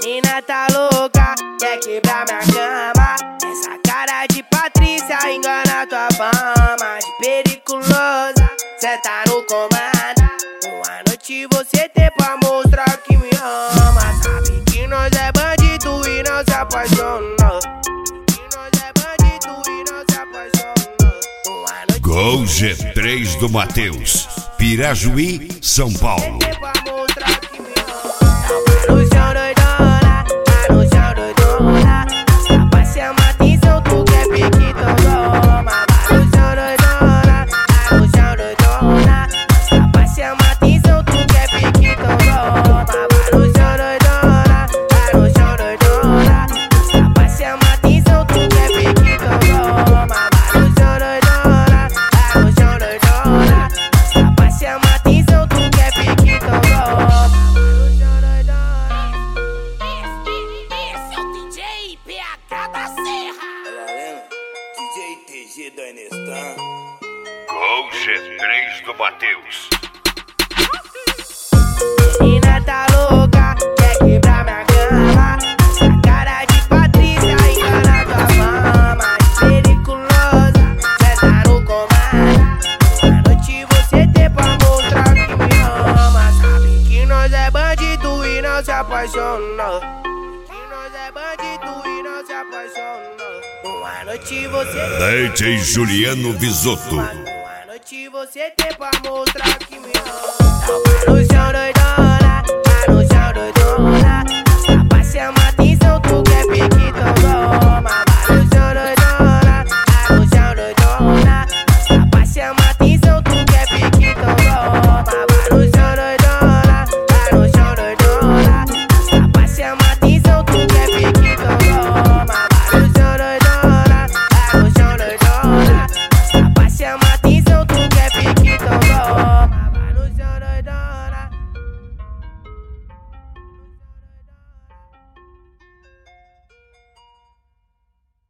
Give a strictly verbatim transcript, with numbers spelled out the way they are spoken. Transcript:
Mina tá louca, quer quebrar minha cama. Essa cara de Patrícia engana tua fama. De periculosa, cê tá no comando. Uma noite você tem pra mostrar que me ama. Sabe que nós é bandido e não se apaixona. Que nós é bandido e não se apaixona. Gol G três do Matheus, Pirajuí, São Paulo. Gol G três do Matheus. Mina tá louca, quer quebrar minha cama. Essa cara de Patrícia engana tua fama. De periculosa, cê tá no comando. Uma noite você tem pra mostrar que me ama. Sabe que nós é bandido e não se apaixona. Que nós é bandido e não se apaixona. Uma noite você D J Juliano Visoto. Uma noite você tem pra mostrar que me ama. Tá no chão doidona, tá no chão doidona.